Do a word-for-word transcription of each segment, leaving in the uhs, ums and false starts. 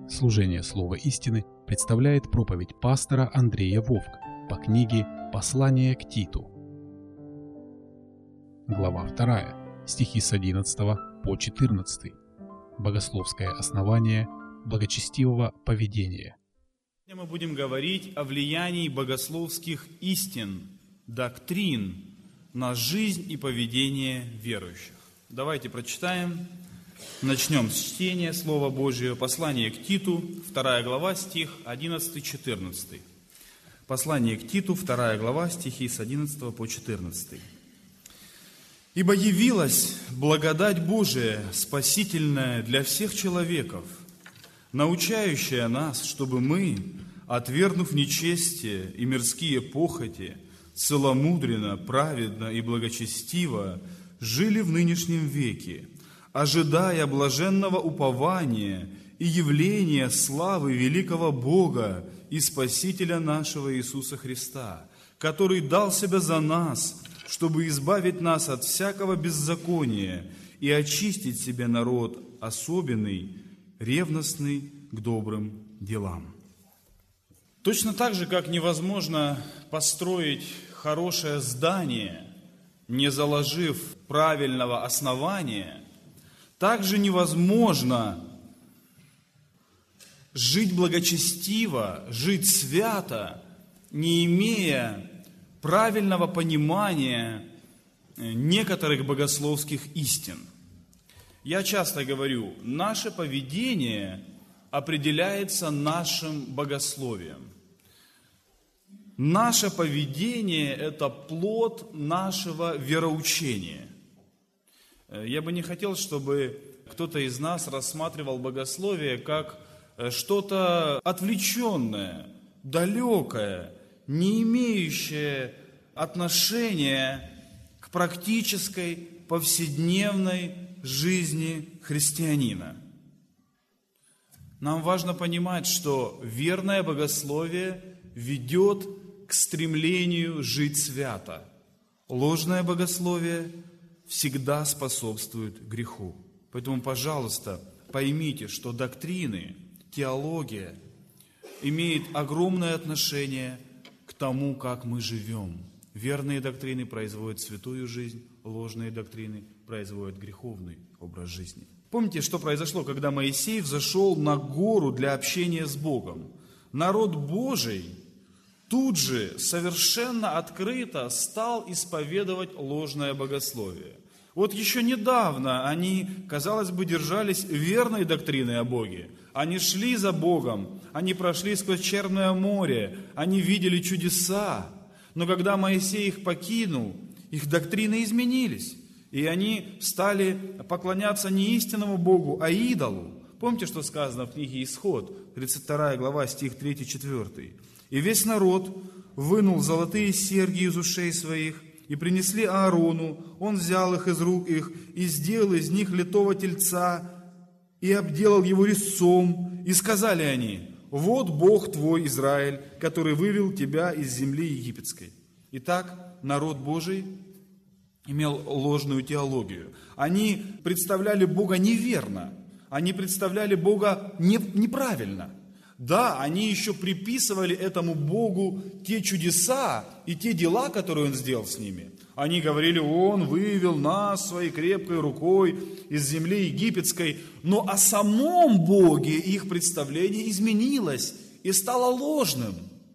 Служение Слова истины представляет проповедь пастора Андрея Вовк по книге «Послание к Титу». Глава вторая, стихи с одиннадцатого по четырнадцатый. Богословское основание благочестивого поведения. Сегодня мы будем говорить о влиянии богословских истин, доктрин на жизнь и поведение верующих. Давайте прочитаем. Начнем с чтения Слова Божьего. Послание к Титу, вторая глава, стих одиннадцатый-четырнадцатый. Послание к Титу, вторая глава, стихи с одиннадцатого по четырнадцатый. «Ибо явилась благодать Божия, спасительная для всех человеков, научающая нас, чтобы мы, отвергнув нечестие и мирские похоти, целомудренно, праведно и благочестиво жили в нынешнем веке, ожидая блаженного упования и явления славы великого Бога и Спасителя нашего Иисуса Христа, который дал себя за нас, чтобы избавить нас от всякого беззакония и очистить себе народ особенный, ревностный к добрым делам». Точно так же, как невозможно построить хорошее здание, не заложив правильного основания, также невозможно жить благочестиво, жить свято, не имея правильного понимания некоторых богословских истин. Я часто говорю, наше поведение определяется нашим богословием. Наше поведение – это плод нашего вероучения. Я бы не хотел, чтобы кто-то из нас рассматривал богословие как что-то отвлеченное, далекое, не имеющее отношения к практической, повседневной жизни христианина. Нам важно понимать, что верное богословие ведет к стремлению жить свято. Ложное богословие всегда способствует греху. Поэтому, пожалуйста, поймите, что доктрины, теология имеет огромное отношение к тому, как мы живем. Верные доктрины производят святую жизнь, ложные доктрины производят греховный образ жизни. Помните, что произошло, когда Моисей взошел на гору для общения с Богом? Народ Божий тут же совершенно открыто стал исповедовать ложное богословие. Вот еще недавно они, казалось бы, держались верной доктрины о Боге. Они шли за Богом, они прошли сквозь Черное море, они видели чудеса. Но когда Моисей их покинул, их доктрины изменились. И они стали поклоняться не истинному Богу, а идолу. Помните, что сказано в книге Исход, тридцать вторая глава, стих третий-четвёртый. «И весь народ вынул золотые серьги из ушей своих, и принесли Аарону, он взял их из рук их, и сделал из них литого тельца, и обделал его резцом, и сказали они: вот Бог твой, Израиль, который вывел тебя из земли египетской». Итак, народ Божий имел ложную теологию. Они представляли Бога неверно, они представляли Бога не, неправильно. Да, они еще приписывали этому Богу те чудеса и те дела, которые Он сделал с ними. Они говорили: Он вывел нас своей крепкой рукой из земли египетской. Но о самом Боге их представление изменилось и стало ложным.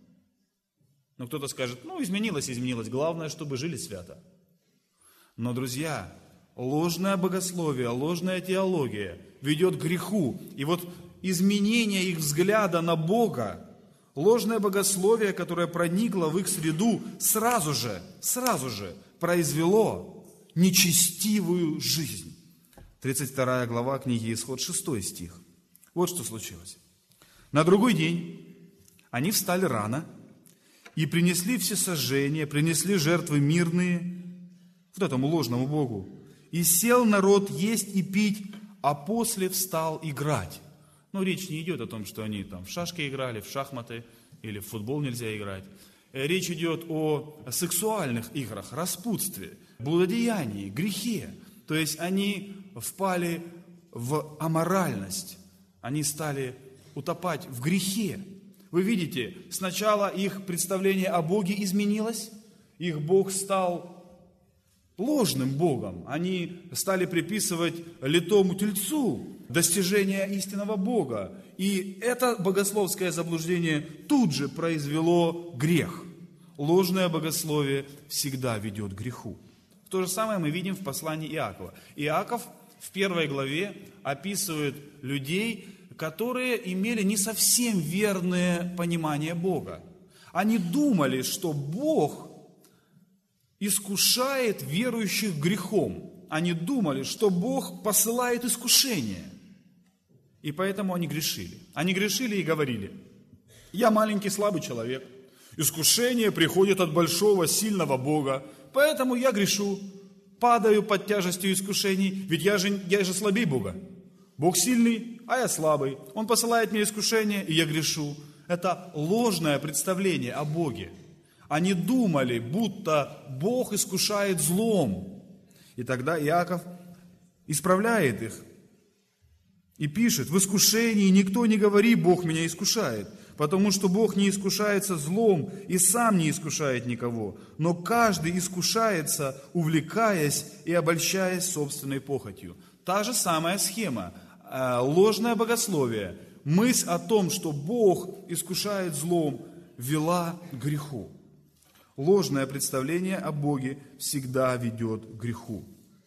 Но кто-то скажет: ну, изменилось, изменилось. Главное, чтобы жили свято. Но, друзья, ложное богословие, ложная теология ведет к греху. И вот изменение их взгляда на Бога, ложное богословие, которое проникло в их среду, сразу же, сразу же произвело нечестивую жизнь. тридцать вторая глава книги Исход, шестой стих. Вот что случилось. На другой день они встали рано и принесли всесожжения, принесли жертвы мирные вот этому ложному Богу. И сел народ есть и пить, а после встал играть. Но речь не идет о том, что они там в шашки играли, в шахматы или в футбол нельзя играть. Речь идет о сексуальных играх, распутстве, блудодеянии, грехе. То есть они впали в аморальность, они стали утопать в грехе. Вы видите, сначала их представление о Боге изменилось, их Бог стал ложным Богом. Они стали приписывать литому тельцу достижение истинного Бога. И это богословское заблуждение тут же произвело грех. Ложное богословие всегда ведет к греху. То же самое мы видим в послании Иакова. Иаков в первой главе описывает людей, которые имели не совсем верное понимание Бога. Они думали, что Бог искушает верующих грехом. Они думали, что Бог посылает искушение. И поэтому они грешили. Они грешили и говорили: я маленький слабый человек, искушение приходит от большого сильного Бога, поэтому я грешу, падаю под тяжестью искушений, ведь я же, я же слабей Бога. Бог сильный, а я слабый. Он посылает мне искушение, и я грешу. Это ложное представление о Боге. Они думали, будто Бог искушает злом. И тогда Иаков исправляет их и пишет: в искушении никто не говори, Бог меня искушает, потому что Бог не искушается злом и сам не искушает никого, но каждый искушается, увлекаясь и обольщаясь собственной похотью. Та же самая схема, ложное богословие, мысль о том, что Бог искушает злом, вела к греху. Ложное представление о Боге всегда ведет к греху.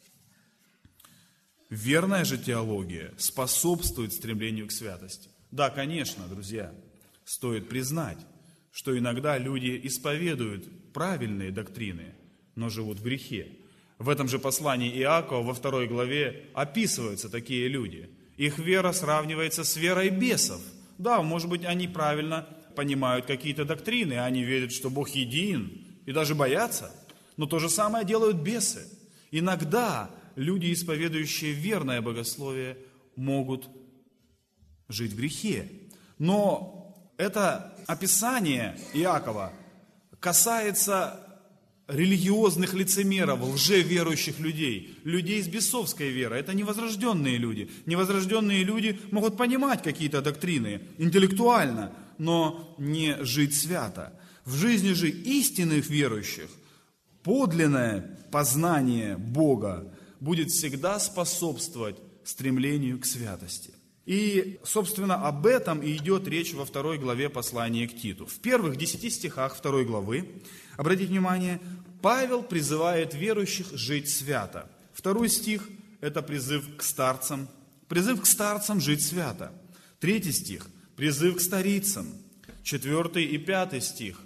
Верная же теология способствует стремлению к святости. Да, конечно, друзья, стоит признать, что иногда люди исповедуют правильные доктрины, но живут в грехе. В этом же послании Иакова во второй главе описываются такие люди. Их вера сравнивается с верой бесов. Да, может быть, они правильно понимают какие-то доктрины, они верят, что Бог един, и даже боятся. Но то же самое делают бесы. Иногда люди, исповедующие верное богословие, могут жить в грехе. Но это описание Иакова касается религиозных лицемеров, лжеверующих людей, людей с бесовской верой. Это невозрожденные люди. Невозрожденные люди могут понимать какие-то доктрины интеллектуально, но не жить свято. В жизни же истинных верующих подлинное познание Бога будет всегда способствовать стремлению к святости. И, собственно, об этом и идет речь во второй главе послания к Титу. В первых десяти стихах второй главы, обратите внимание, Павел призывает верующих жить свято. Второй стих – это призыв к старцам. Призыв к старцам жить свято. Третий стих – призыв к старицам. Четвертый и пятый стих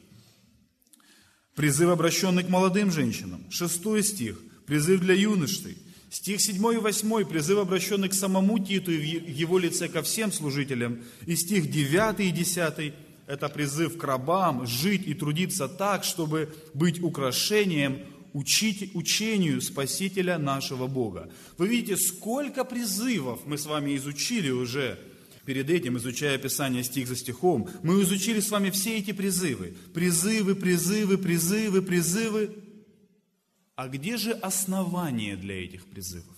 – призыв, обращенный к молодым женщинам. Шестой стих – призыв для юношей. Стих седьмой и восьмой, призыв, обращенный к самому Титу и в его лице ко всем служителям. И стих девятый и десятый, это призыв к рабам жить и трудиться так, чтобы быть украшением учить, учению Спасителя нашего Бога. Вы видите, сколько призывов мы с вами изучили уже перед этим, изучая Писание стих за стихом. Мы изучили с вами все эти призывы. Призывы, призывы, призывы, призывы. А где же основание для этих призывов?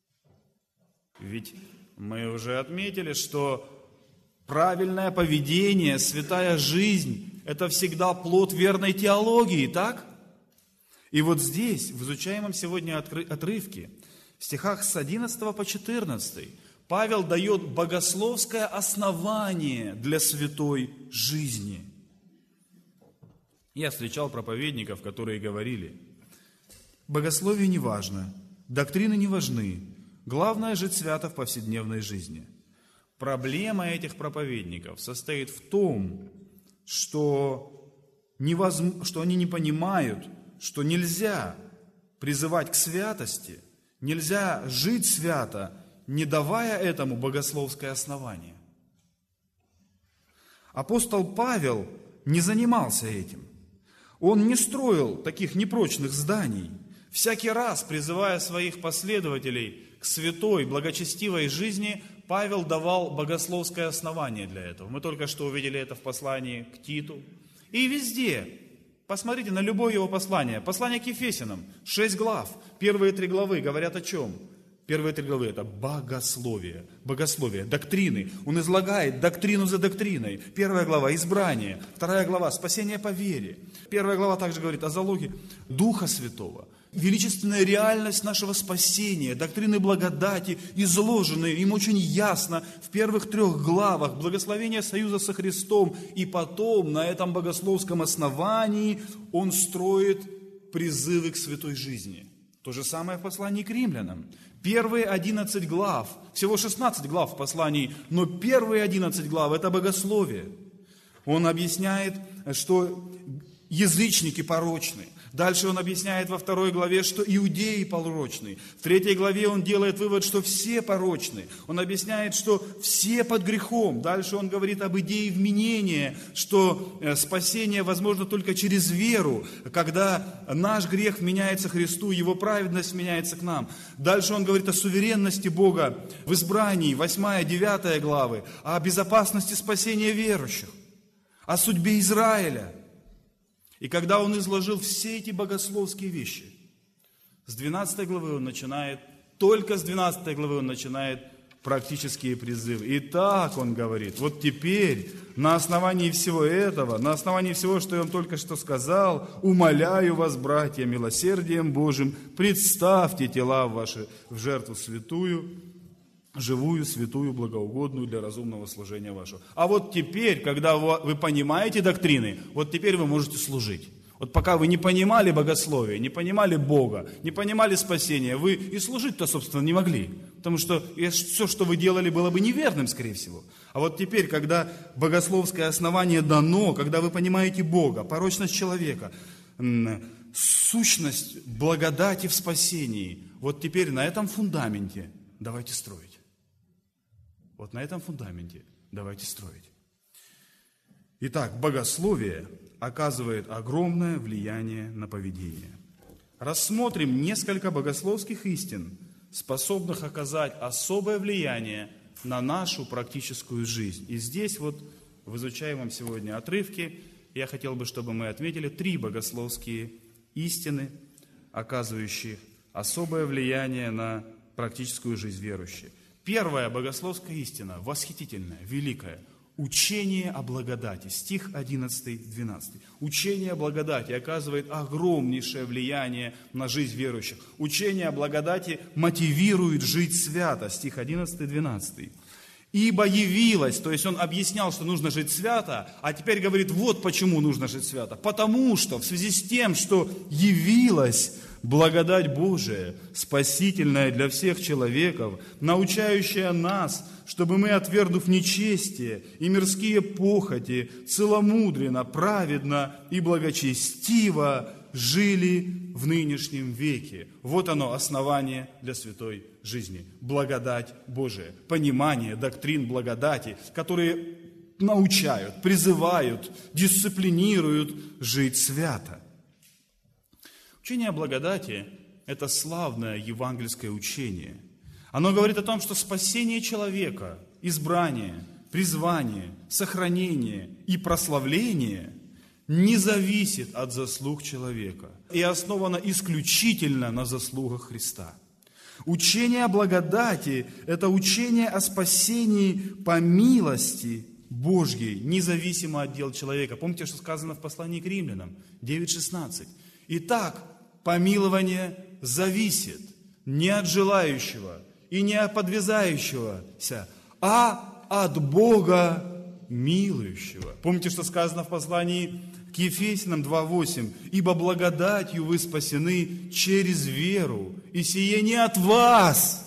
Ведь мы уже отметили, что правильное поведение, святая жизнь – это всегда плод верной теологии, так? И вот здесь, в изучаемом сегодня отрывке, в стихах с одиннадцатого по четырнадцатый, Павел дает богословское основание для святой жизни. Я встречал проповедников, которые говорили: богословие не важно, доктрины не важны, главное жить свято в повседневной жизни. Проблема этих проповедников состоит в том, что, невозможно, что они не понимают, что нельзя призывать к святости, нельзя жить свято, не давая этому богословское основание. Апостол Павел не занимался этим. Он не строил таких непрочных зданий. Всякий раз, призывая своих последователей к святой, благочестивой жизни, Павел давал богословское основание для этого. Мы только что увидели это в послании к Титу. И везде, посмотрите на любое его послание. Послание к Ефесянам, шесть глав, первые три главы говорят о чем? Первые три главы – это богословие, богословие, доктрины. Он излагает доктрину за доктриной. Первая глава – избрание. Вторая глава – спасение по вере. Первая глава также говорит о залоге Духа Святого. Величественная реальность нашего спасения, доктрины благодати изложены им очень ясно в первых трех главах. Благословение союза со Христом. И потом на этом богословском основании он строит призывы к святой жизни. То же самое в послании к римлянам. Первые одиннадцать глав, всего шестнадцать глав в послании, но первые одиннадцать глав – это богословие. Он объясняет, что язычники порочны. Дальше он объясняет во второй главе, что иудеи порочны. В третьей главе он делает вывод, что все порочны. Он объясняет, что все под грехом. Дальше он говорит об идее вменения, что спасение возможно только через веру, когда наш грех вменяется Христу, Его праведность вменяется к нам. Дальше он говорит о суверенности Бога в избрании, восьмая, девятая главы, о безопасности спасения верующих, о судьбе Израиля. И когда он изложил все эти богословские вещи, с двенадцатой главы он начинает, только с двенадцатой главы он начинает практические призывы. И так он говорит, вот теперь на основании всего этого, на основании всего, что я вам только что сказал, умоляю вас, братья, милосердием Божьим, представьте тела ваши в жертву святую, живую, святую, благоугодную для разумного служения вашего. А вот теперь, когда вы понимаете доктрины, вот теперь вы можете служить. Вот пока вы не понимали богословие, не понимали Бога, не понимали спасения, вы и служить-то, собственно, не могли. Потому что все, что вы делали, было бы неверным, скорее всего. А вот теперь, когда богословское основание дано, когда вы понимаете Бога, порочность человека, сущность благодати в спасении, вот теперь на этом фундаменте давайте строить. Вот на этом фундаменте давайте строить. Итак, богословие оказывает огромное влияние на поведение. Рассмотрим несколько богословских истин, способных оказать особое влияние на нашу практическую жизнь. И здесь вот в изучаемом сегодня отрывке я хотел бы, чтобы мы отметили три богословские истины, оказывающие особое влияние на практическую жизнь верующих. Первая богословская истина, восхитительная, великая, учение о благодати, стих одиннадцатый двенадцатый. Учение о благодати оказывает огромнейшее влияние на жизнь верующих. Учение о благодати мотивирует жить свято, стих одиннадцатый двенадцатый. Ибо явилось, то есть он объяснял, что нужно жить свято, а теперь говорит, вот почему нужно жить свято. Потому что в связи с тем, что явилась благодать Божия, спасительная для всех человеков, научающая нас, чтобы мы, отвергнув нечестие и мирские похоти, целомудренно, праведно и благочестиво жили в нынешнем веке. Вот оно, основание для святой жизни. Благодать Божия, понимание доктрин благодати, которые научают, призывают, дисциплинируют жить свято. Учение о благодати – это славное евангельское учение. Оно говорит о том, что спасение человека, избрание, призвание, сохранение и прославление не зависит от заслуг человека и основано исключительно на заслугах Христа. Учение о благодати – это учение о спасении по милости Божьей, независимо от дел человека. Помните, что сказано в послании к римлянам, девять шестнадцать. Итак, помилование зависит не от желающего и не от подвязающегося, а от Бога милующего. Помните, что сказано в послании к Ефесянам два восемь. «Ибо благодатью вы спасены через веру, и сие не от вас,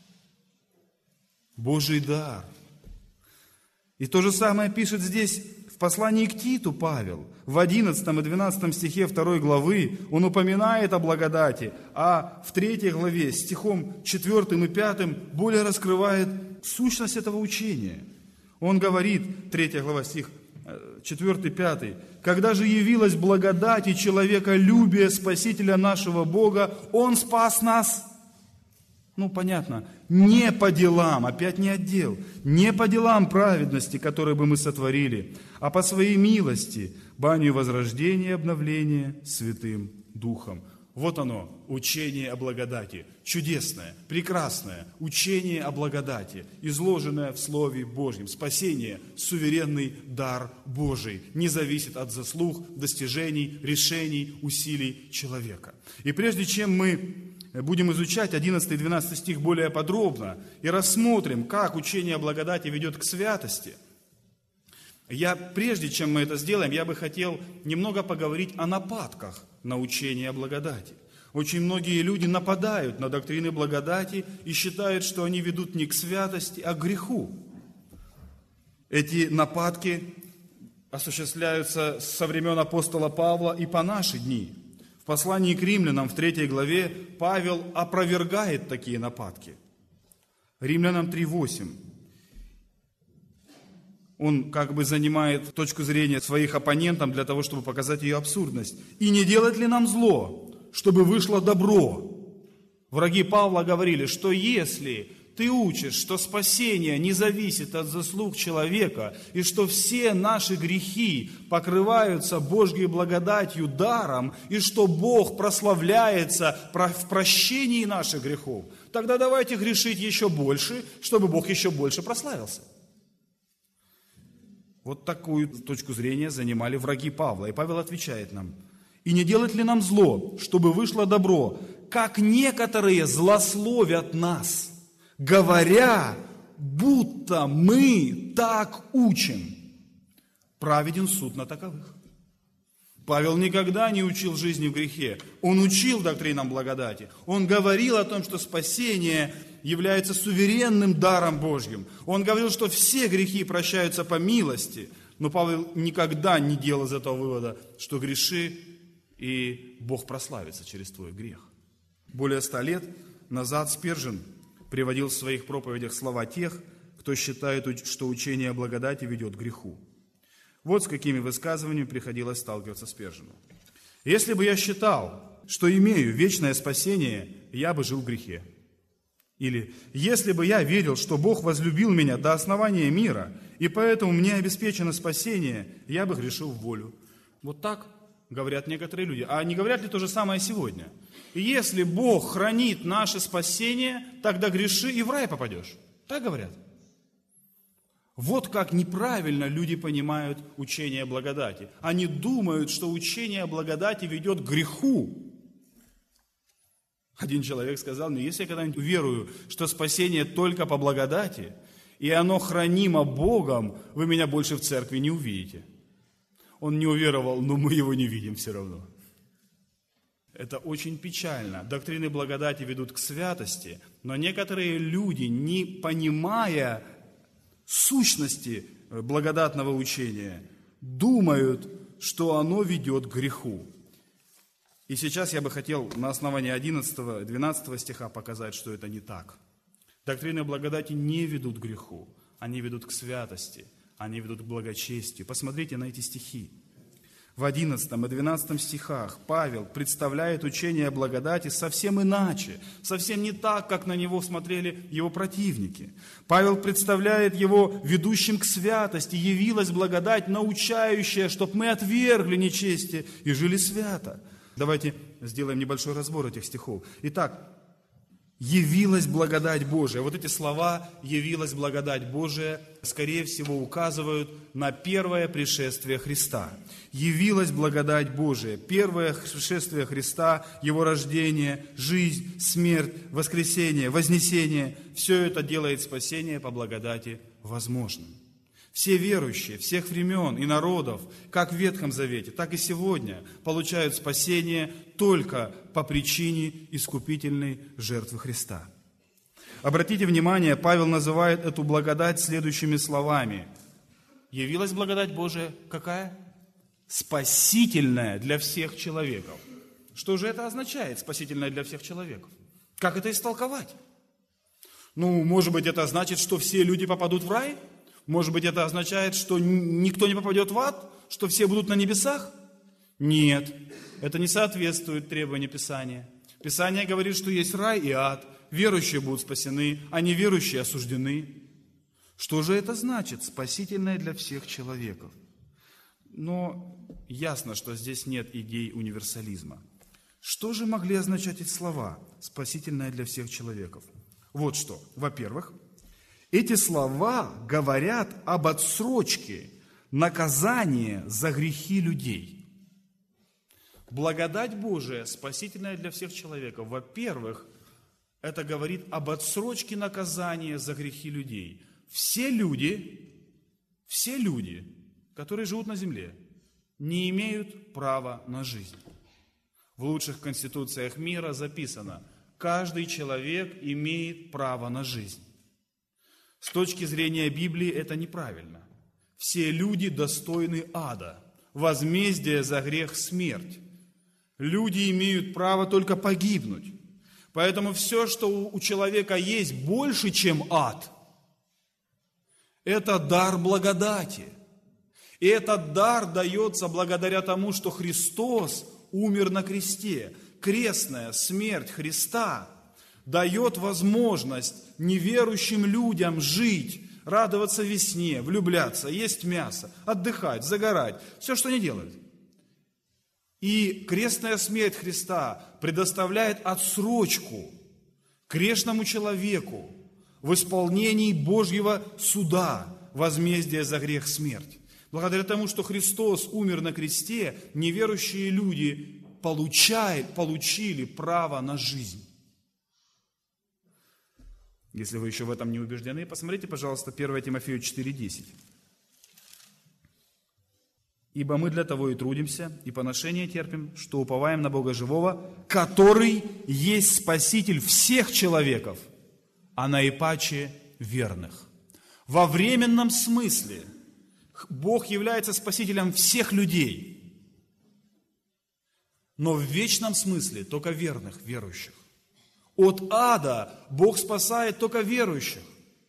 Божий дар». И то же самое пишет здесь в послании к Титу Павел. В одиннадцатом и двенадцатом стихе второй главы он упоминает о благодати, а в третьей главе стихом четвёртым и пятым более раскрывает сущность этого учения. Он говорит, третья глава, стих четвёртый, пятый, «Когда же явилась благодать и человеколюбие Спасителя нашего Бога, Он спас нас». Ну, понятно, не по делам, опять не от дел, не по делам праведности, которые бы мы сотворили, а по своей милости, баню возрождения и обновления Святым Духом. Вот оно, учение о благодати. Чудесное, прекрасное учение о благодати, изложенное в Слове Божьем. Спасение – суверенный дар Божий, не зависит от заслуг, достижений, решений, усилий человека. И прежде чем мы будем изучать одиннадцатый и двенадцатый стих более подробно и рассмотрим, как учение о благодати ведет к святости, я, прежде чем мы это сделаем, я бы хотел немного поговорить о нападках на учение о благодати. Очень многие люди нападают на доктрины благодати и считают, что они ведут не к святости, а к греху. Эти нападки осуществляются со времен апостола Павла и по наши дни. В послании к римлянам в третьей главе Павел опровергает такие нападки. Римлянам три восемь. Он как бы занимает точку зрения своих оппонентов для того, чтобы показать ее абсурдность. «И не делать ли нам зло, чтобы вышло добро?» Враги Павла говорили, что если ты учишь, что спасение не зависит от заслуг человека, и что все наши грехи покрываются Божьей благодатью даром, и что Бог прославляется в прощении наших грехов, тогда давайте грешить еще больше, чтобы Бог еще больше прославился. Вот такую точку зрения занимали враги Павла. И Павел отвечает нам: «И не делать ли нам зло, чтобы вышло добро, как некоторые злословят нас, говоря, будто мы так учим? Праведен суд на таковых». Павел никогда не учил жизни в грехе. Он учил доктринам благодати. Он говорил о том, что спасение является суверенным даром Божьим. Он говорил, что все грехи прощаются по милости. Но Павел никогда не делал из этого вывода, что греши, и Бог прославится через твой грех. Более ста лет назад Спержен приводил в своих проповедях слова тех, кто считает, что учение о благодати ведет к греху. Вот с какими высказываниями приходилось сталкиваться Спержену. «Если бы я считал, что имею вечное спасение, я бы жил в грехе». Или «если бы я верил, что Бог возлюбил меня до основания мира, и поэтому мне обеспечено спасение, я бы грешил в волю». Вот так говорят некоторые люди. А не говорят ли то же самое сегодня? И если Бог хранит наше спасение, тогда греши и в рай попадешь. Так говорят. Вот как неправильно люди понимают учение о благодати. Они думают, что учение о благодати ведет к греху. Один человек сказал мне: если я когда-нибудь уверую, что спасение только по благодати, и оно хранимо Богом, вы меня больше в церкви не увидите. Он не уверовал, но мы его не видим все равно. Это очень печально. Доктрины благодати ведут к святости, но некоторые люди, не понимая сущности благодатного учения, думают, что оно ведет к греху. И сейчас я бы хотел на основании одиннадцатого и двенадцатого стиха показать, что это не так. Доктрины благодати не ведут к греху, они ведут к святости, они ведут к благочестию. Посмотрите на эти стихи. В одиннадцатом и двенадцатом стихах Павел представляет учение о благодати совсем иначе, совсем не так, как на него смотрели его противники. Павел представляет его ведущим к святости. Явилась благодать, научающая, чтобы мы отвергли нечестие и жили свято. Давайте сделаем небольшой разбор этих стихов. Итак, явилась благодать Божия. Вот эти слова «явилась благодать Божия» скорее всего указывают на первое пришествие Христа. Явилась благодать Божия. Первое пришествие Христа, Его рождение, жизнь, смерть, воскресение, вознесение – все это делает спасение по благодати возможным. Все верующие всех времен и народов, как в Ветхом Завете, так и сегодня, получают спасение только по причине искупительной жертвы Христа. Обратите внимание, Павел называет эту благодать следующими словами. Явилась благодать Божия какая? Спасительная для всех человеков. Что же это означает, спасительная для всех человеков? Как это истолковать? Ну, может быть, это значит, что все люди попадут в рай? Может быть, это означает, что никто не попадет в ад? Что все будут на небесах? Нет, это не соответствует требованиям Писания. Писание говорит, что есть рай и ад. Верующие будут спасены, а неверующие осуждены. Что же это значит? Спасительное для всех человеков. Но ясно, что здесь нет идей универсализма. Что же могли означать эти слова «спасительное для всех человеков»? Вот что. Во-первых, эти слова говорят об отсрочке наказания за грехи людей. Благодать Божия, спасительная для всех человеков. Во-первых, это говорит об отсрочке наказания за грехи людей. Все люди, все люди, которые живут на земле, не имеют права на жизнь. В лучших конституциях мира записано: каждый человек имеет право на жизнь. С точки зрения Библии это неправильно. Все люди достойны ада, возмездие за грех – смерть. Люди имеют право только погибнуть. Поэтому все, что у человека есть больше, чем ад, это дар благодати. И этот дар дается благодаря тому, что Христос умер на кресте. Крестная смерть Христа дает возможность неверующим людям жить, радоваться весне, влюбляться, есть мясо, отдыхать, загорать, все, что они делают. И крестная смерть Христа предоставляет отсрочку грешному человеку в исполнении Божьего суда, возмездия за грех смерть. Благодаря тому, что Христос умер на кресте, неверующие люди получают, получили право на жизнь. Если вы еще в этом не убеждены, посмотрите, пожалуйста, первое Тимофею четыре десять. «Ибо мы для того и трудимся, и поношение терпим, что уповаем на Бога живого, который есть Спаситель всех человеков, а наипаче верных». Во временном смысле Бог является Спасителем всех людей, но в вечном смысле только верных, верующих. От ада Бог спасает только верующих.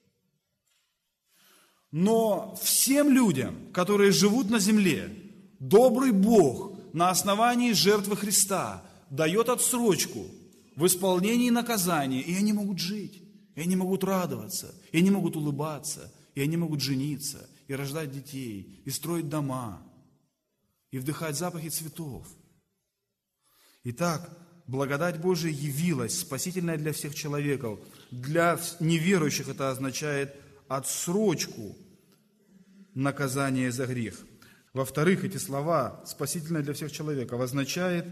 Но всем людям, которые живут на земле, добрый Бог на основании жертвы Христа дает отсрочку в исполнении наказания, и они могут жить, и они могут радоваться, и они могут улыбаться, и они могут жениться, и рождать детей, и строить дома, и вдыхать запахи цветов. Итак, благодать Божия явилась, спасительная для всех человеков. Для неверующих это означает отсрочку наказания за грех. Во-вторых, эти слова «спасительное для всех человеков» означает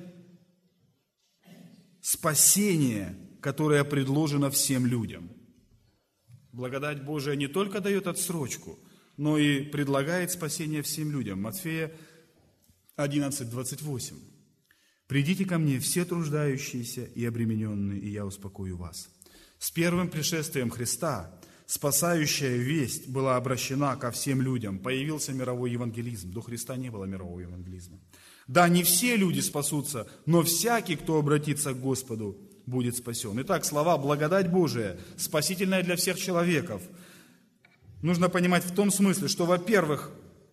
спасение, которое предложено всем людям. Благодать Божия не только дает отсрочку, но и предлагает спасение всем людям. Матфея одиннадцать двадцать восемь. «Придите ко мне, все труждающиеся и обремененные, и я успокою вас». С первым пришествием Христа спасающая весть была обращена ко всем людям. Появился мировой евангелизм. До Христа не было мирового евангелизма. Да, не все люди спасутся, но всякий, кто обратится к Господу, будет спасен. Итак, слова «благодать Божия», спасительная для всех человеков, нужно понимать в том смысле, что, во-первых,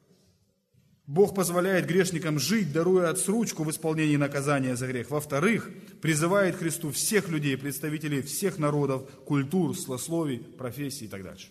Бог позволяет грешникам жить, даруя отсрочку в исполнении наказания за грех. Во-вторых, призывает Христу всех людей, представителей всех народов, культур, слословий, профессий и так дальше.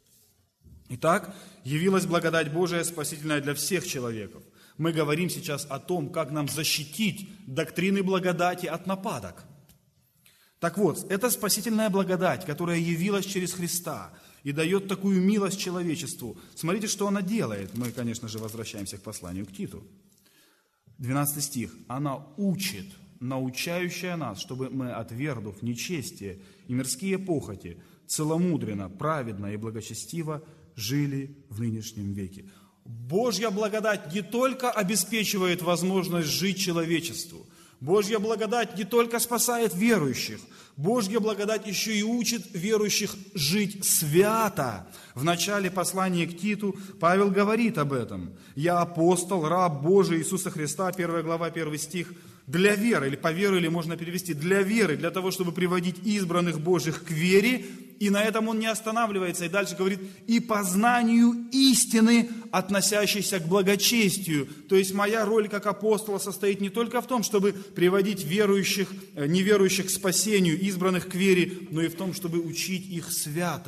Итак, явилась благодать Божия, спасительная для всех человеков. Мы говорим сейчас о том, как нам защитить доктрины благодати от нападок. Так вот, это спасительная благодать, которая явилась через Христа и дает такую милость человечеству. Смотрите, что она делает. Мы, конечно же, возвращаемся к посланию к Титу. двенадцатый стих. «Она учит, научающая нас, чтобы мы, отвергнув нечестие и мирские похоти, целомудренно, праведно и благочестиво жили в нынешнем веке». Божья благодать не только обеспечивает возможность жить человечеству, Божья благодать не только спасает верующих, Божья благодать еще и учит верующих жить свято. В начале послания к Титу Павел говорит об этом. «Я апостол, раб Божий Иисуса Христа», первая глава, первый стих, для веры, или по вере, или можно перевести, для веры, для того, чтобы приводить избранных Божьих к вере. И на этом он не останавливается. И дальше говорит, и познанию истины, относящейся к благочестию. То есть моя роль как апостола состоит не только в том, чтобы приводить верующих, неверующих к спасению, избранных к вере, но и в том, чтобы учить их свято,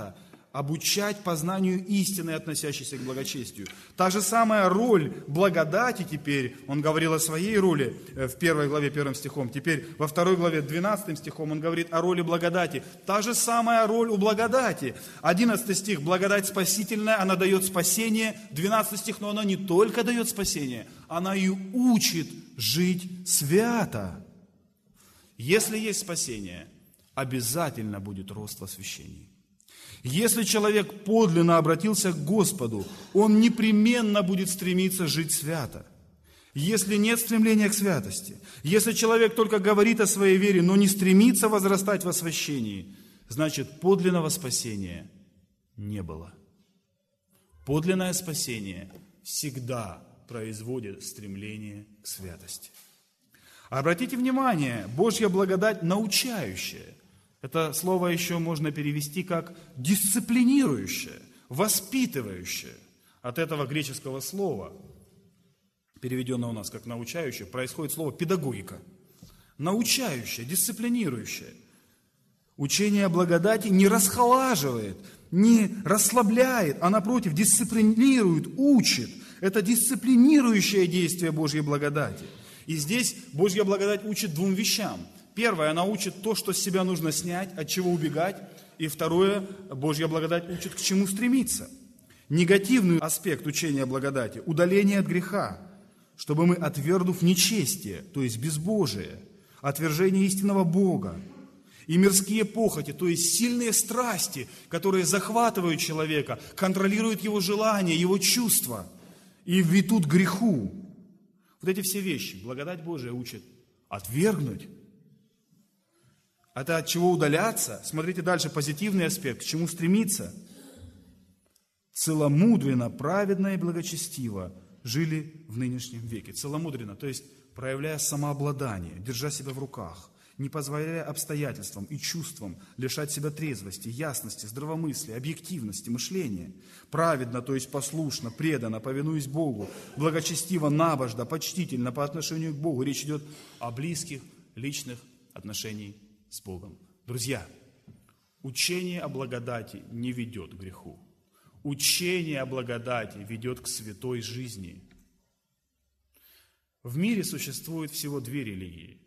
обучать познанию истины, относящейся к благочестию. Та же самая роль благодати теперь, он говорил о своей роли в первой главе первым стихом, теперь во второй главе двенадцатым стихом он говорит о роли благодати. Та же самая роль у благодати. одиннадцатый стих, благодать спасительная, она дает спасение. двенадцатый стих, но она не только дает спасение, она и учит жить свято. Если есть спасение, обязательно будет рост в освящении. Если человек подлинно обратился к Господу, он непременно будет стремиться жить свято. Если нет стремления к святости, если человек только говорит о своей вере, но не стремится возрастать в освящении, значит, подлинного спасения не было. Подлинное спасение всегда производит стремление к святости. Обратите внимание, Божья благодать научающая. Это слово еще можно перевести как дисциплинирующее, воспитывающее. От этого греческого слова, переведенного у нас как научающее, происходит слово педагогика. Научающее, дисциплинирующее. Учение о благодати не расхолаживает, не расслабляет, а напротив дисциплинирует, учит. Это дисциплинирующее действие Божьей благодати. И здесь Божья благодать учит двум вещам. Первое, она учит то, что с себя нужно снять, от чего убегать. И второе, Божья благодать учит, к чему стремиться. Негативный аспект учения благодати – удаление от греха, чтобы мы, отвергнув нечестие, то есть безбожие, отвержение истинного Бога, и мирские похоти, то есть сильные страсти, которые захватывают человека, контролируют его желания, его чувства и ведут к греху. Вот эти все вещи благодать Божия учит отвергнуть. Это от чего удаляться? Смотрите дальше, позитивный аспект, к чему стремиться? Целомудренно, праведно и благочестиво жили в нынешнем веке. Целомудренно, то есть проявляя самообладание, держа себя в руках, не позволяя обстоятельствам и чувствам лишать себя трезвости, ясности, здравомыслия, объективности, мышления. Праведно, то есть послушно, преданно, повинуясь Богу, благочестиво, набожно, почтительно по отношению к Богу. Речь идет о близких, личных отношениях с Богом. Друзья, учение о благодати не ведет к греху. Учение о благодати ведет к святой жизни. В мире существует всего две религии.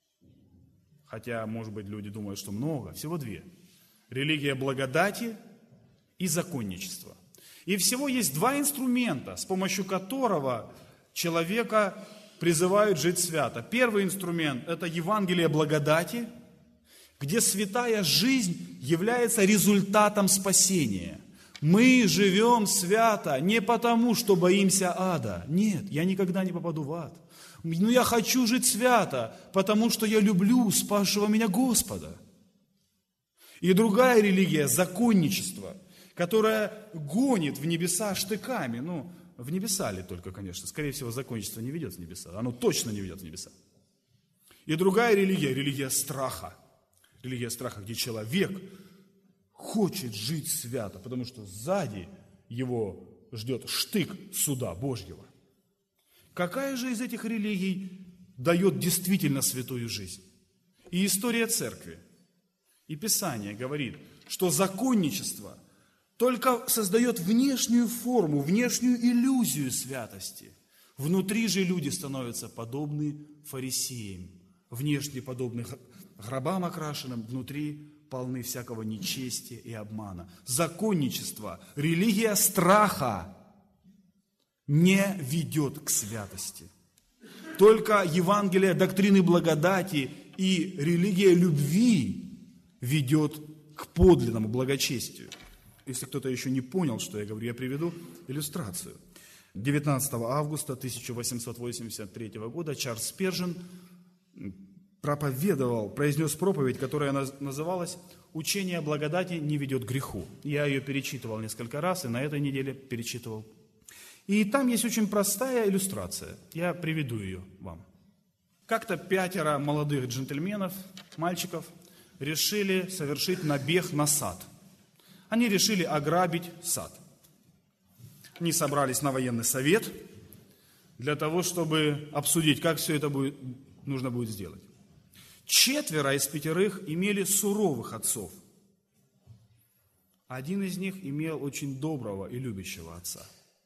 Хотя, может быть, люди думают, что много. Всего две. Религия благодати и законничество. И всего есть два инструмента, с помощью которого человека призывают жить свято. Первый инструмент – это Евангелие благодати, где святая жизнь является результатом спасения. Мы живем свято не потому, что боимся ада. Нет, я никогда не попаду в ад. Но я хочу жить свято, потому что я люблю спасшего меня Господа. И другая религия – законничество, которая гонит в небеса штыками. Ну, в небеса ли только, конечно. Скорее всего, законничество не ведет в небеса. Оно точно не ведет в небеса. И другая религия – религия страха. Религия страха, где человек хочет жить свято, потому что сзади его ждет штык суда Божьего. Какая же из этих религий дает действительно святую жизнь? И история церкви, и Писание говорит, что законничество только создает внешнюю форму, внешнюю иллюзию святости. Внутри же люди становятся подобны фарисеям, внешне подобны гробам окрашенным, внутри полны всякого нечестия и обмана. Законничество, религия страха не ведет к святости. Только Евангелие доктрины благодати и религия любви ведет к подлинному благочестию. Если кто-то еще не понял, что я говорю, я приведу иллюстрацию. девятнадцатого августа тысяча восемьсот восемьдесят третьего года Чарльз Спержен проповедовал, произнес проповедь, которая называлась «Учение о благодати не ведет к греху». Я ее перечитывал несколько раз, и на этой неделе перечитывал. И там есть очень простая иллюстрация. Я приведу ее вам. Как-то пятеро молодых джентльменов, мальчиков, решили совершить набег на сад. Они решили ограбить сад. Они собрались на военный совет для того, чтобы обсудить, как все это будет, нужно будет сделать. Четверо из пятерых имели суровых отцов. Один из них имел очень доброго и любящего отца.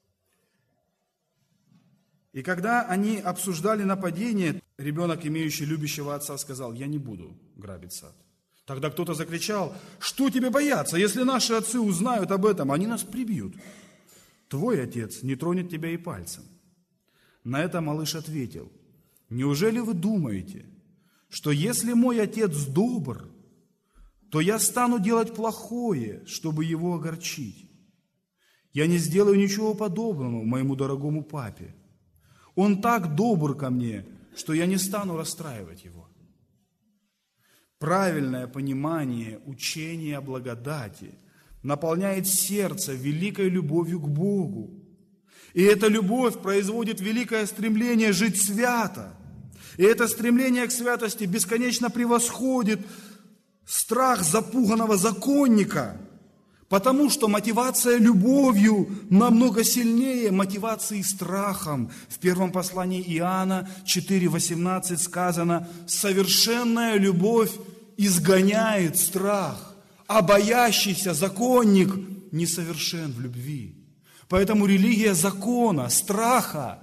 И когда они обсуждали нападение, ребенок, имеющий любящего отца, сказал: «Я не буду грабить сад». Тогда кто-то закричал: «Что тебе бояться? Если наши отцы узнают об этом, они нас прибьют. Твой отец не тронет тебя и пальцем». На это малыш ответил: «Неужели вы думаете, что если мой отец добр, то я стану делать плохое, чтобы его огорчить? Я не сделаю ничего подобного моему дорогому папе. Он так добр ко мне, что я не стану расстраивать его». Правильное понимание учения о благодати наполняет сердце великой любовью к Богу. И эта любовь производит великое стремление жить свято. И это стремление к святости бесконечно превосходит страх запуганного законника, потому что мотивация любовью намного сильнее мотивации страхом. В первом послании Иоанна четыре восемнадцать сказано: «Совершенная любовь изгоняет страх, а боящийся законник несовершен в любви». Поэтому религия закона, страха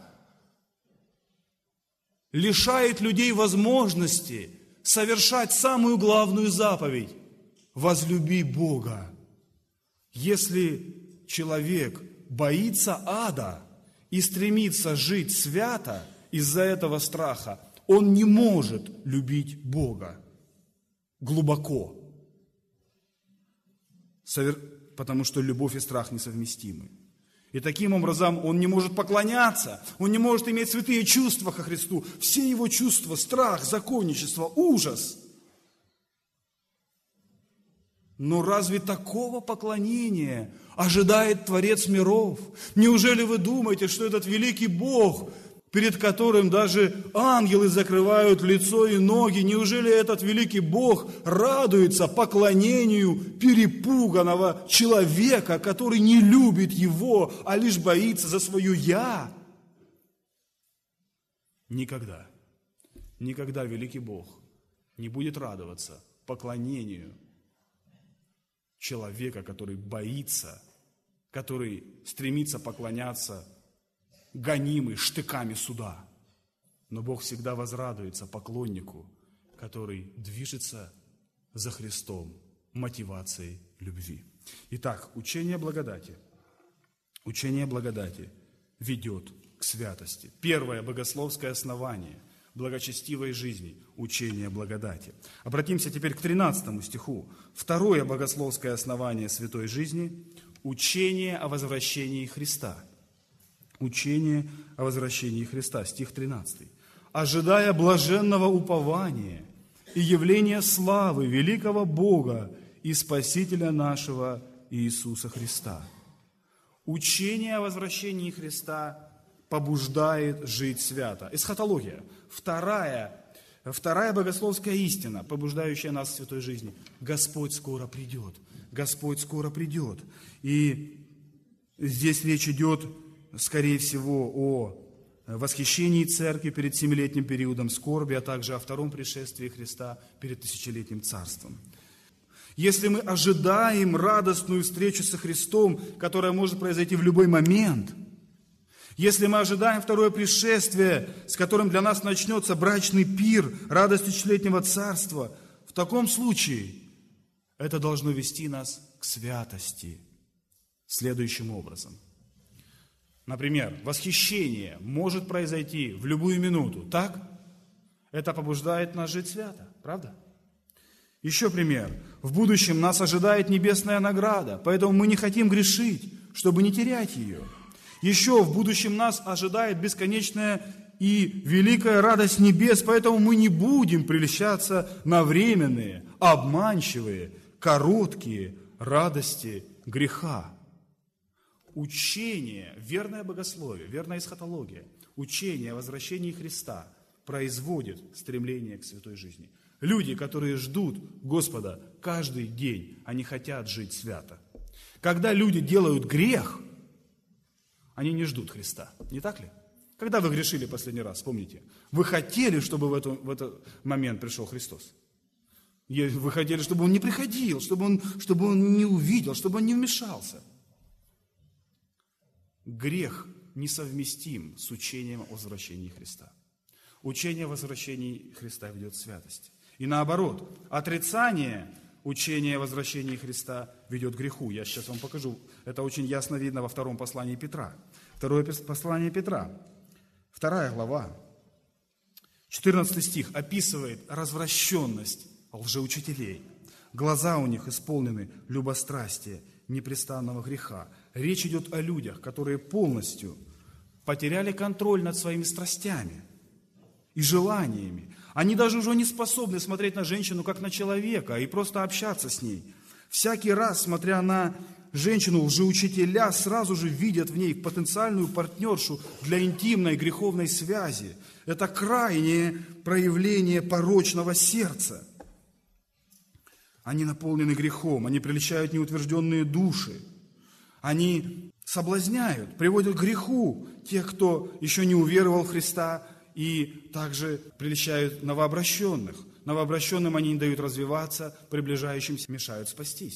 лишает людей возможности совершать самую главную заповедь – возлюби Бога. Если человек боится ада и стремится жить свято из-за этого страха, он не может любить Бога глубоко, потому что любовь и страх несовместимы. И таким образом он не может поклоняться, он не может иметь святые чувства ко Христу. Все его чувства – страх, законничество, ужас. Но разве такого поклонения ожидает Творец миров? Неужели вы думаете, что этот великий Бог, перед которым даже ангелы закрывают лицо и ноги, неужели этот великий Бог радуется поклонению перепуганного человека, который не любит Его, а лишь боится за свое «я»? Никогда, никогда великий Бог не будет радоваться поклонению человека, который боится, который стремится поклоняться гонимый штыками суда. Но Бог всегда возрадуется поклоннику, который движется за Христом мотивацией любви. Итак, учение благодати. Учение благодати ведет к святости. Первое богословское основание благочестивой жизни – учение благодати. Обратимся теперь к тринадцатому стиху. Второе богословское основание святой жизни – учение о возвращении Христа. Учение о возвращении Христа, стих тринадцатый. «Ожидая блаженного упования и явления славы великого Бога и Спасителя нашего Иисуса Христа». Учение о возвращении Христа побуждает жить свято. Эсхатология. Вторая, вторая богословская истина, побуждающая нас в святой жизни. Господь скоро придет. Господь скоро придет. И здесь речь идет, скорее всего, о восхищении церкви перед семилетним периодом скорби, а также о втором пришествии Христа перед тысячелетним царством. Если мы ожидаем радостную встречу со Христом, которая может произойти в любой момент, если мы ожидаем второе пришествие, с которым для нас начнется брачный пир, радость тысячелетнего царства, в таком случае это должно вести нас к святости следующим образом. Например, восхищение может произойти в любую минуту, так? Это побуждает нас жить свято, правда? Еще пример. В будущем нас ожидает небесная награда, поэтому мы не хотим грешить, чтобы не терять ее. Еще в будущем нас ожидает бесконечная и великая радость небес, поэтому мы не будем прельщаться на временные, обманчивые, короткие радости греха. Учение, верное богословие, верная эсхатология, учение о возвращении Христа производит стремление к святой жизни. Люди, которые ждут Господа каждый день, они хотят жить свято. Когда люди делают грех, они не ждут Христа, не так ли? Когда вы грешили последний раз, вспомните, вы хотели, чтобы в, эту, в этот момент пришел Христос? Вы хотели, чтобы он не приходил, чтобы он, чтобы он не увидел, чтобы он не вмешался. Грех несовместим с учением о возвращении Христа. Учение о возвращении Христа ведет к святости. И наоборот, отрицание учения о возвращении Христа ведет к греху. Я сейчас вам покажу. Это очень ясно видно во втором послании Петра. Второе послание Петра, вторая глава, четырнадцатый стих описывает развращенность лжеучителей. Глаза у них исполнены любострастия, непрестанного греха. Речь идет о людях, которые полностью потеряли контроль над своими страстями и желаниями. Они даже уже не способны смотреть на женщину как на человека и просто общаться с ней. Всякий раз, смотря на женщину, лжеучителя сразу же видят в ней потенциальную партнершу для интимной греховной связи. Это крайнее проявление порочного сердца. Они наполнены грехом, они прельщают неутвержденные души. Они соблазняют, приводят к греху тех, кто еще не уверовал в Христа, и также прельщают новообращенных. Новообращенным они не дают развиваться, приближающимся мешают спастись.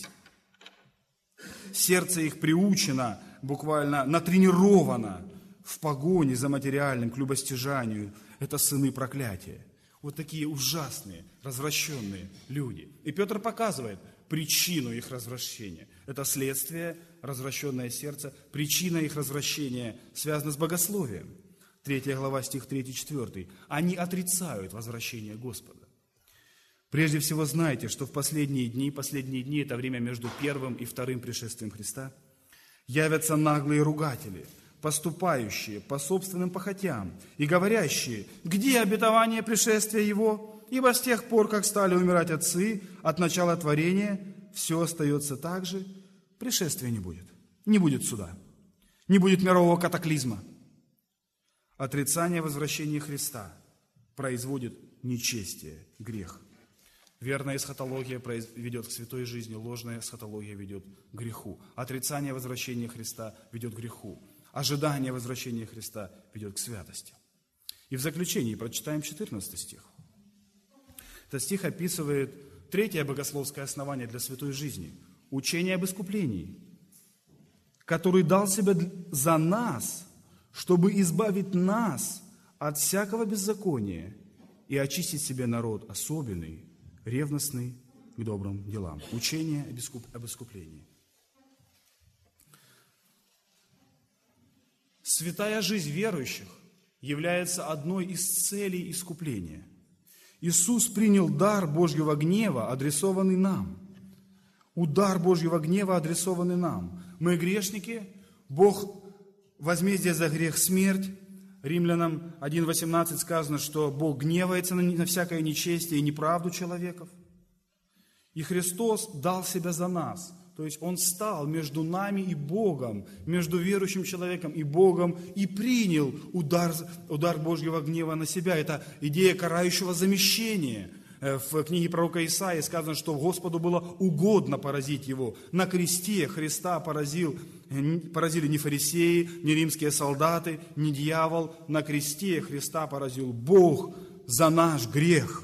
Сердце их приучено, буквально натренировано в погоне за материальным, к любостяжанию. Это сыны проклятия. Вот такие ужасные, развращенные люди. И Петр показывает причину их развращения. Это следствие, развращенное сердце. Причина их развращения связана с богословием. Третья глава, стих третий-четвёртый. Они отрицают возвращение Господа. Прежде всего знайте, что в последние дни, последние дни – это время между первым и вторым пришествием Христа, явятся наглые ругатели, поступающие по собственным похотям и говорящие: где обетование пришествия Его? Ибо с тех пор, как стали умирать отцы от начала творения, все остается так же, пришествия не будет. Не будет суда, не будет мирового катаклизма. Отрицание возвращения Христа производит нечестие, грех. Верная эсхатология ведет к святой жизни, ложная эсхатология ведет к греху. Отрицание возвращения Христа ведет к греху. Ожидание возвращения Христа ведет к святости. И в заключении прочитаем четырнадцатый стих. Этот стих описывает третье богословское основание для святой жизни – учение об искуплении, который дал себя за нас, чтобы избавить нас от всякого беззакония и очистить себе народ особенный, ревностный к добрым делам. Учение об искуплении. Святая жизнь верующих является одной из целей искупления. Иисус принял дар Божьего гнева, адресованный нам. Удар Божьего гнева, адресованный нам. Мы грешники, Бог возмездие за грех смерть. Римлянам один восемнадцать сказано, что Бог гневается на, на всякое нечестие и неправду человеков. И Христос дал себя за нас. То есть Он стал между нами и Богом, между верующим человеком и Богом, и принял удар, удар Божьего гнева на себя. Это идея карающего замещения. В книге пророка Исаии сказано, что Господу было угодно поразить его. На кресте Христа поразил, поразили не фарисеи, не римские солдаты, не дьявол. На кресте Христа поразил Бог за наш грех.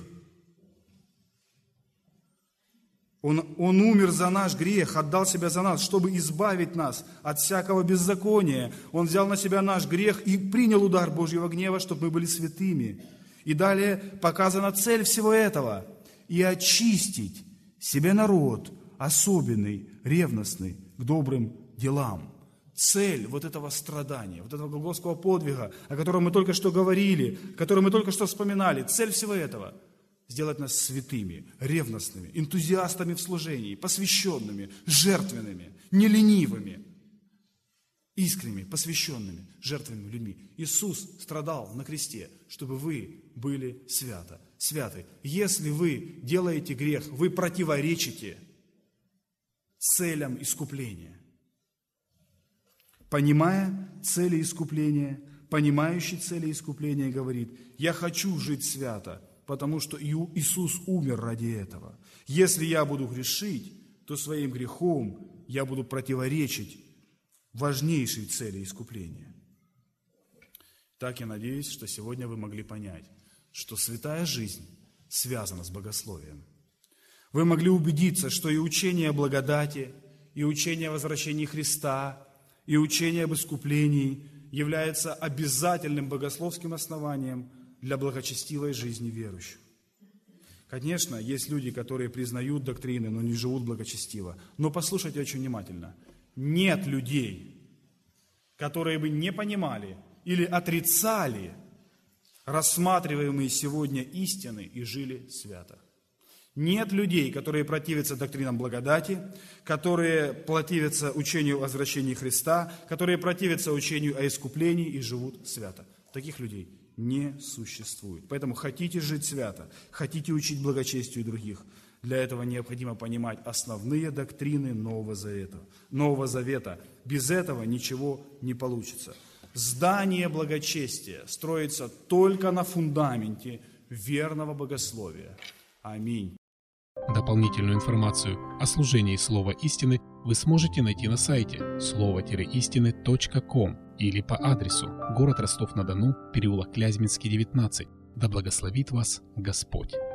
Он, он умер за наш грех, отдал себя за нас, чтобы избавить нас от всякого беззакония. Он взял на себя наш грех и принял удар Божьего гнева, чтобы мы были святыми. И далее показана цель всего этого – и очистить себе народ, особенный, ревностный, к добрым делам. Цель вот этого страдания, вот этого голгофского подвига, о котором мы только что говорили, который мы только что вспоминали, цель всего этого – сделать нас святыми, ревностными, энтузиастами в служении, посвященными, жертвенными, неленивыми, искренними, посвященными, жертвенными людьми. Иисус страдал на кресте, чтобы вы были свято, святы. Если вы делаете грех, вы противоречите целям искупления. Понимая цели искупления, понимающий цели искупления говорит: я хочу жить свято, потому что Иисус умер ради этого. Если я буду грешить, то своим грехом я буду противоречить важнейшей цели искупления. Так я надеюсь, что сегодня вы могли понять, что святая жизнь связана с богословием. Вы могли убедиться, что и учение о благодати, и учение о возвращении Христа, и учение об искуплении является обязательным богословским основанием для благочестивой жизни верующих. Конечно, есть люди, которые признают доктрины, но не живут благочестиво. Но послушайте очень внимательно. Нет людей, которые бы не понимали или отрицали рассматриваемые сегодня истины и жили свято. Нет людей, которые противятся доктринам благодати, которые противятся учению о возвращении Христа, которые противятся учению о искуплении и живут свято. Таких людей не существует. Поэтому хотите жить свято, хотите учить благочестию других, для этого необходимо понимать основные доктрины Нового Завета. Нового Завета. Без этого ничего не получится. Здание благочестия строится только на фундаменте верного богословия. Аминь. Дополнительную информацию о служении Слова Истины вы сможете найти на сайте слово истины точка ком или по адресу город Ростов-на-Дону, переулок Клязьминский, девятнадцать. Да благословит вас Господь!